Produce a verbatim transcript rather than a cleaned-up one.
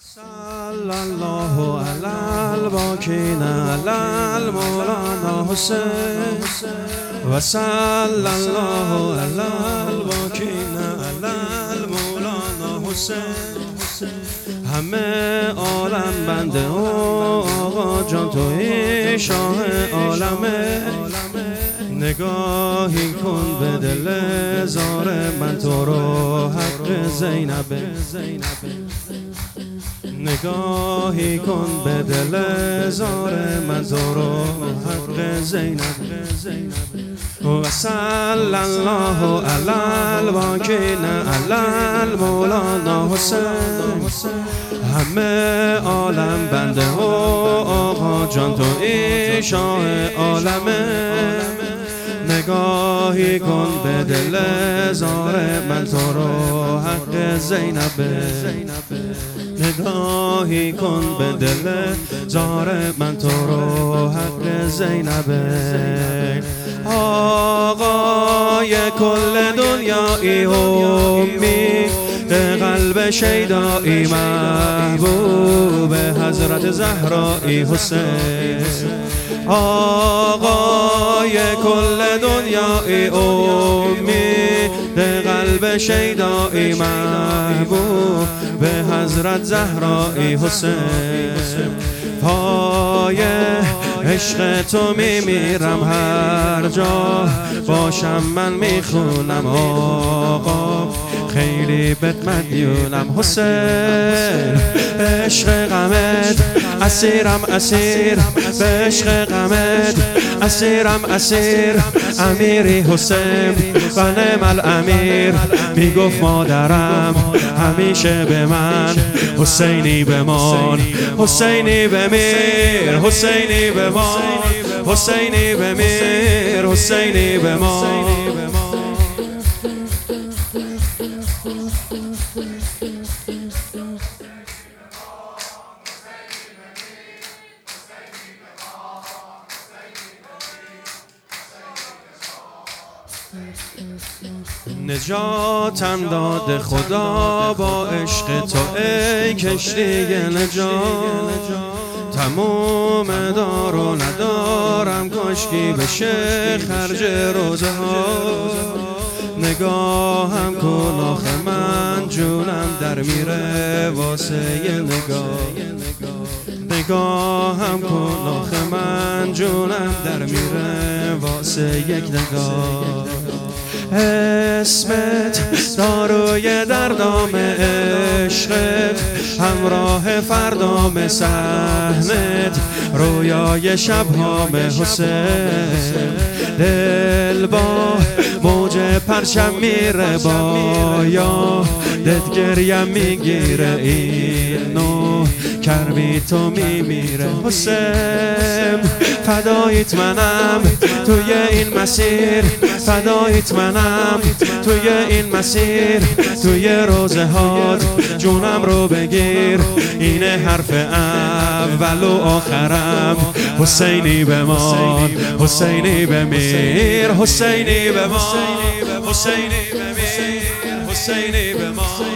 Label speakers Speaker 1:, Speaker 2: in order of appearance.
Speaker 1: صلی الله علی الباکین علی المولانا حسین و صلی الله علی الباکین علی المولانا حسین. همه عالم بنده و آقا جان توی شاه عالمه، نگاهی کن به دل زار من تو رو حق زینبه، نگاهی کن به دل زار من تو رو حق زینبه. و صلی الله علی الباکین علی المولانا حسین. همه عالم بنده و آقا جان توی شاه عالمه، نگاهی کن به دل زار من تو رو حق زینبه، نگاهی کن به دل زار من تو رو حق زینبه. آقای کل دنیایی امی قلب شیدایی محبوب حضرت زهرایی حسین. آقای کل دنیای امی قلب شیدایی محبوب به حضرت زهرایی حسین. پای عشق تو میمیرم هر جا باشم من میخونم آقا، خیلی بهت مدیونم حسین. عشق غمت اسیرم اسیر، به عشق غمت اسیرم اسیر. امیری حسین و نعم الامیر، میگفت مادرم همیشه به من حسینی بمان، حسینی بمیر، حسینی بمان، حسینی بمیر، حسینی بمان. نجاتم داد خدا با عشق تو ای کشتی نجات، تموم دار و ندارم کاشکی بشه خرج روزه ها. نگاهم کن آخه من جونم در میره واسه نگاه، نگاهم کن آخه من جونم در میره واسه یک نگاه. اسمت داروی دردام عشقت، همراه فردام صحنت، رویای شبهام حسین. دل با موج پرچم میره بایا، دد گریم میگیره اینو کرمی تو میمیره حسین. فدایت منم توی این مسیر، فدایت منم توی این مسیر. توی روزه هات جونم رو بگیر، اینه حرف اول و آخرم. حسینی بمان، حسینی بمیر، حسینی بمان، حسینی بمیر، حسینی بمان.